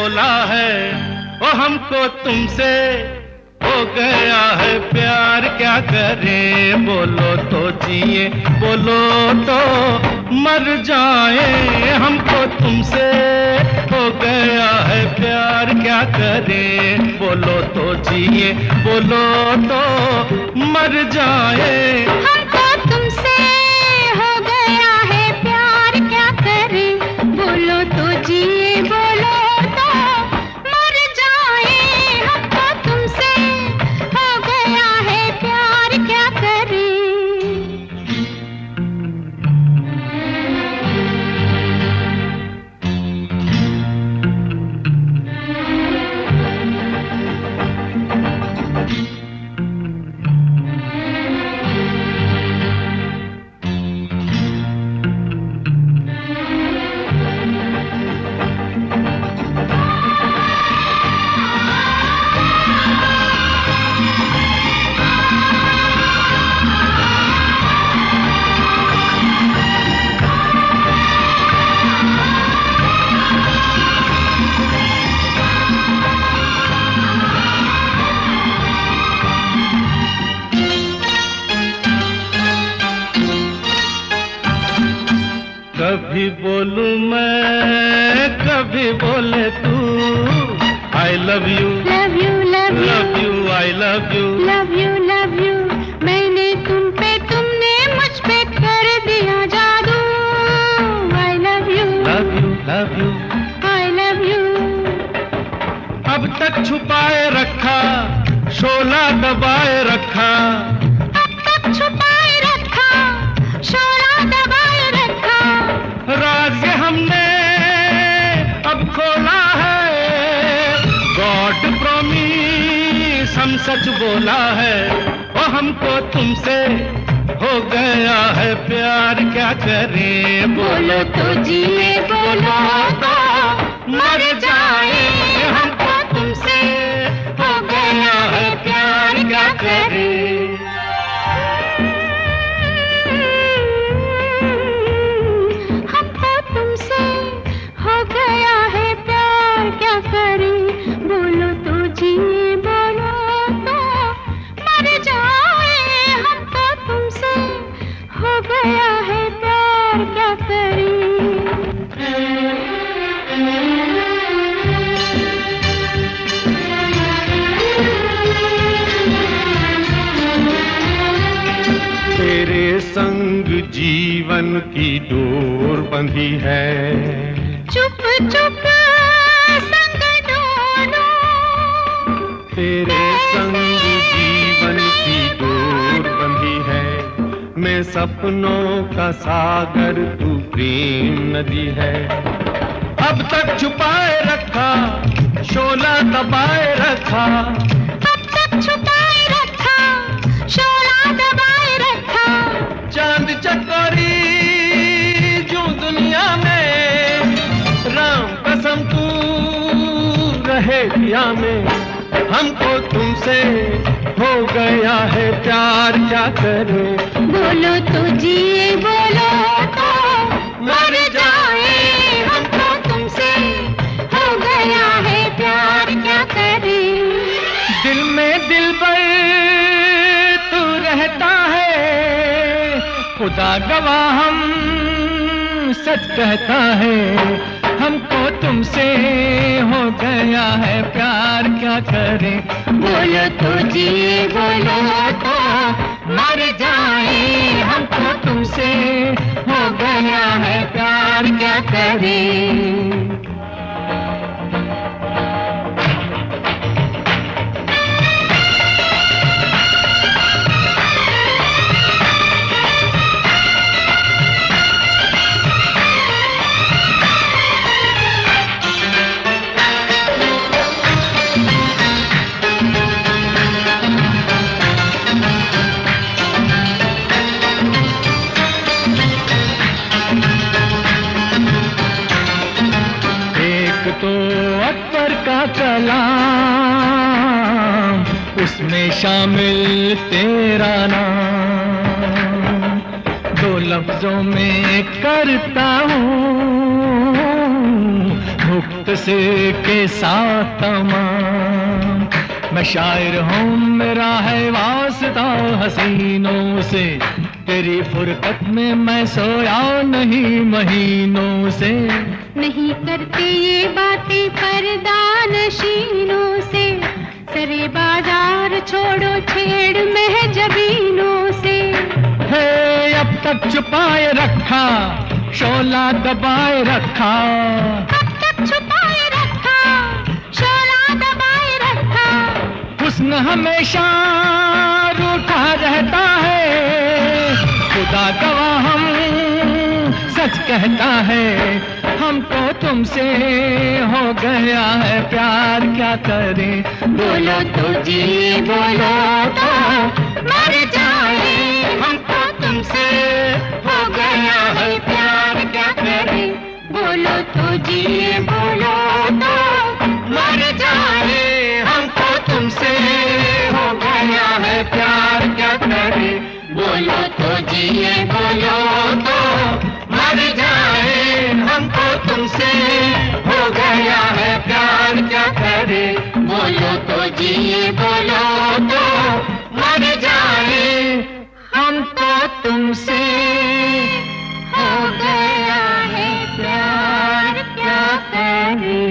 बोला है ओ हमको तुमसे हो गया है प्यार, क्या करें? बोलो तो जिए, बोलो तो मर जाए। हमको तुमसे हो गया है प्यार, क्या करें? बोलो तो जिए, बोलो तो मर जाए। हमको तुमसे हो गया है प्यार, क्या करें? बोलो तो जिए, बोलो तो मर जाए। हमको तुमसे हो गया है प्यार, क्या करें? कभी बोलूं मैं, कभी बोले तू। I love you, love you, love you, love you, I love you, love you, love you. मैंने तुम पे, तुमने मुझ पे कर दिया जादू। I love you, love you, love you. I love you. अब तक छुपाए रखा, शोला दबाए रखा। अब तक छुपाए रखा, शोला दबाए रखा। राज ये हमने अब खोला है। गॉड प्रॉमिस हम सच बोला है। ओ हमको तुमसे हो गया है प्यार, क्या करें? बोलो तो जिए, बोलो तो मर जाए। हमको तुमसे हो गया है प्यार, क्या करें? हमको तुमसे हो गया है प्यार, क्या करें? बोलो तो जिए, बोलो तो मर जाए। हमको तुमसे हो गया है प्यार, क्या करें? तेरे संग जीवन की डोर बंधी है। चुप चुप संग डोलो। तेरे संग जीवन की डोर बंधी है। मैं सपनों का सागर, तू प्रेम नदी है। अब तक छुपाए रखा, शोला दबाए रखा। अब तक छुपाए रखा, शोला दबाए रखा। चांद चकोरी जो दुनिया में, राम कसम तू रहे पिया में। हमको तुमसे हो गया है प्यार, क्या करें? बोलो तो जिए, बोलो तो मर जाए। हमको तुमसे हो गया है प्यार, क्या करें? दिल में दिलबर तू रहता है। खुदा गवाह हम सच कहता है। हमको तुमसे हो गया है प्यार, क्या करें? बोलो तो जिए, बोलो तो मर जाए। हमको तुमसे हो गया है प्यार, क्या करें? तो अकबर का कलाम, उसमें शामिल तेरा नाम। दो लफ्जों में करता हूँ मुक्त से के साथ तमाम। मैं शायर हूँ, मेरा है वास्ता हसीनों से, तेरी फुरकत में मैं सोया नहीं महीनों से। नहीं करते ये बातें पर्दा नशीनों से, सरे बाजार छोड़ो छेड़ महजबीनों से। है अब तक छुपाए रखा, शोला दबाए रखा, अब तक छुपाए रखा, शोला दबाए रखा। हुस्न हमेशा रूठा रहता है, खुदा गवाह हम सच कहता है। हमको तुमसे हो गया है प्यार, क्या करें? बोलो तो जी, बोलो तो मर जाए। हमको तुमसे हो गया है प्यार, क्या करें? बोलो तो जी, बोलो तो मर जाए। हमको तुमसे हो गया है प्यार, क्या करें? बोलो तो जिए, बोलो तो मर जाए। हमको तुमसे हो गया है प्यार, क्या करें? बोलो तो जिए, बोलो तो मर जाए। हमको तुमसे हो गया है प्यार, क्या करें?